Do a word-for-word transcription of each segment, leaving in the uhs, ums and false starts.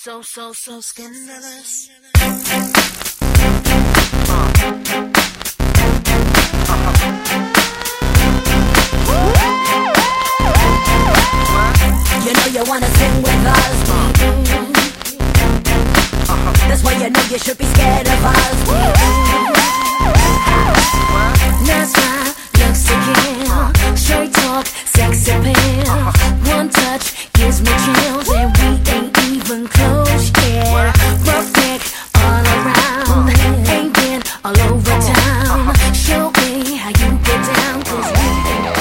So, so, so scandalous. You know you wanna sing with us. That's why you know you should be scared of us. Nice smile, looks to kill. Straight talk, sex appeal. One touch gives me chills, and we ain't even close yet. Rough neck all around, ain't been all over town. Show me how you get down, 'cause we ain't.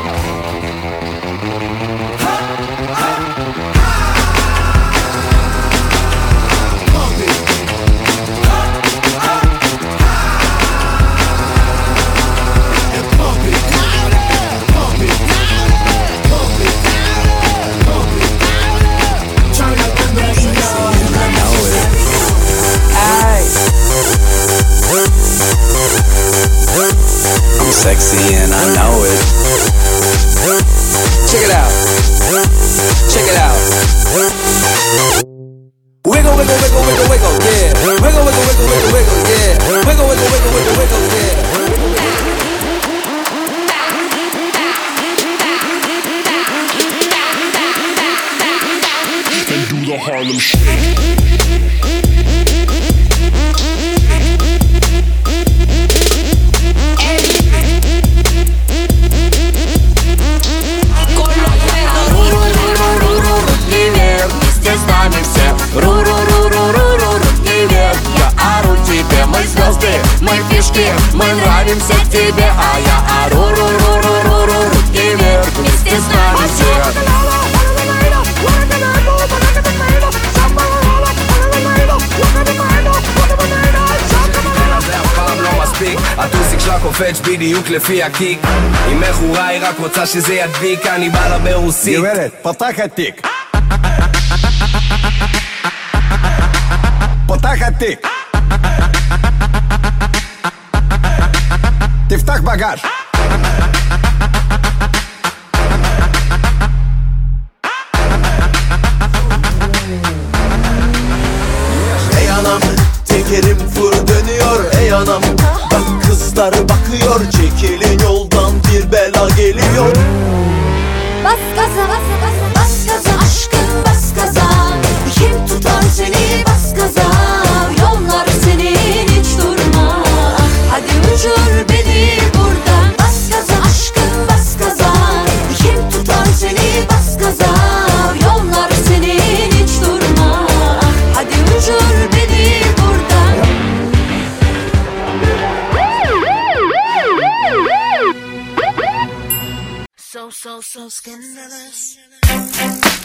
I'm sexy and I know it. Check it out. Check it out. Wiggle, wiggle, wiggle, wiggle, wiggle, yeah. Wiggle, wiggle, wiggle, wiggle, wiggle, yeah. Wiggle, wiggle, wiggle, wiggle, wiggle, yeah. And do the Harlem Shake. Мы фишки, мы нравимся тебе, а я ору, ру, ру, ру, ру, ру, руки вверх, вместе с нами все. הטוסיק שלה קופץ בדיוק לפי הקיק. היא מכורה, היא רק רוצה שזה ידביק. אני בא לה ברוסית. גברת, פתח התיק. פתח התיק. תפתח בגז. Ey anam, tekerim fır dönüyor. Ey anam, bak kızlar bakıyor. Çekilin yoldan, bir bela geliyor. Bas gaza, bas gaza, bas gaza aşkım, bas gaza. Kim tutar seni, bas gaza. Yollar senin, hiç durma. Hadi uçur beni buradan. Bas gaza aşkım, bas gaza. Kim tutar seni, bas gaza. Yollar senin, hiç durma. Hadi uçur beni buradan. So, so, so scandalous.